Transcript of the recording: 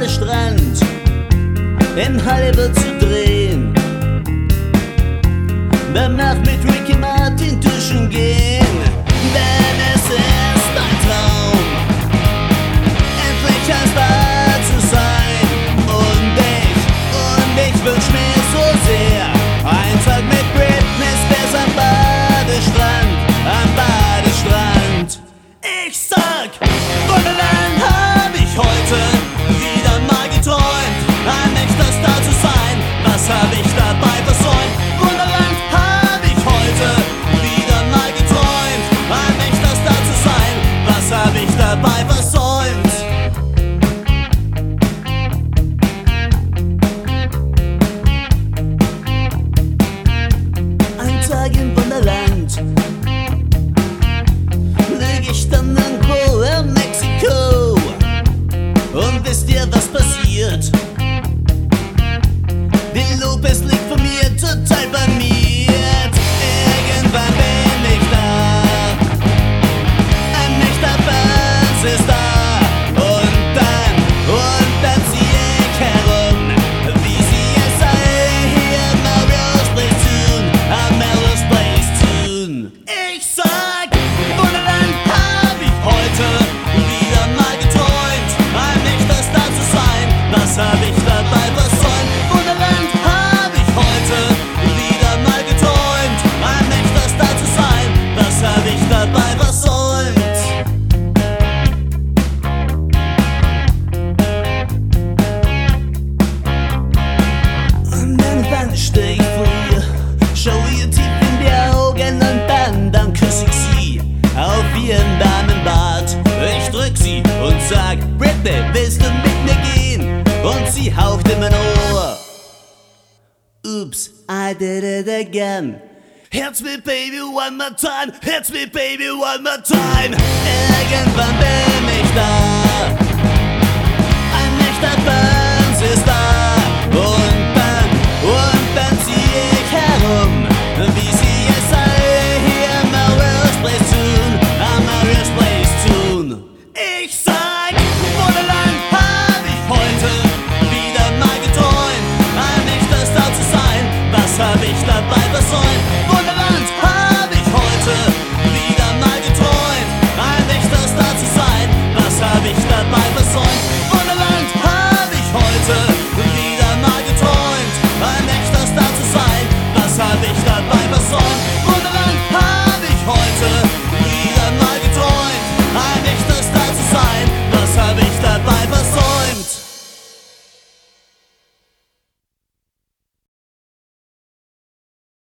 Badestrand in Hollywood zu drehen. Danach mit Ricky Martin duschen gehen, denn es ist ein Traum, endlich als Paar zu sein. Und ich wünsch mir so sehr ein Tag mit Britney Spears am Badestrand. Ich sag, Wunderland hab ich heute wieder mal geträumt, ein echter Star zu sein. Was hab ich dabei versäumt? Wunderland hab ich heute wieder mal geträumt, ein echter Star zu sein. Was hab ich dabei versäumt? Ein Tag im Wunderland, leg ich dann irgendwo in Mexiko. Und wisst ihr, was passiert? Die Lopez liegt von mir total blamiert. Irgendwann bin ich da, ein echter Fans ist da. Und dann zieh ich herum, wie sie es sei, hier am Melrose Place tun. Ich sag, Wunderland hab ich heute wieder mal geträumt, ein echter Star zu sein. Was hab ich dabei versäumt? Wunderland hab ich heute wieder mal geträumt, ein echter Star zu sein. Was hab ich dabei versäumt? Und irgendwann steh ich vor ihr, schau ihr tief in die Augen und dann küss ich sie auf ihren Damenbart. Ich drück sie und sag, Britney, willst du mit mir gehen? Und sie haucht in mein Ohr, oops, I did it again. Hits me baby one more time, hits me baby one more time. Irgendwann bin ich da, ein echter Fans ist da. Und dann zieh ich herum, wie sie es sei, hier am Melrose Place tun. Ich sag, Wunderland hab ich heute wieder mal geträumt, ein echter Star zu sein. Was hab ich dabei versäumt? Wunderland hab ich heute wieder mal geträumt, ein echter Star zu sein. Was hab ich dabei versäumt? Wunderland hab ich heute wieder mal geträumt, ein echter Star zu sein. Was hab ich dabei versäumt?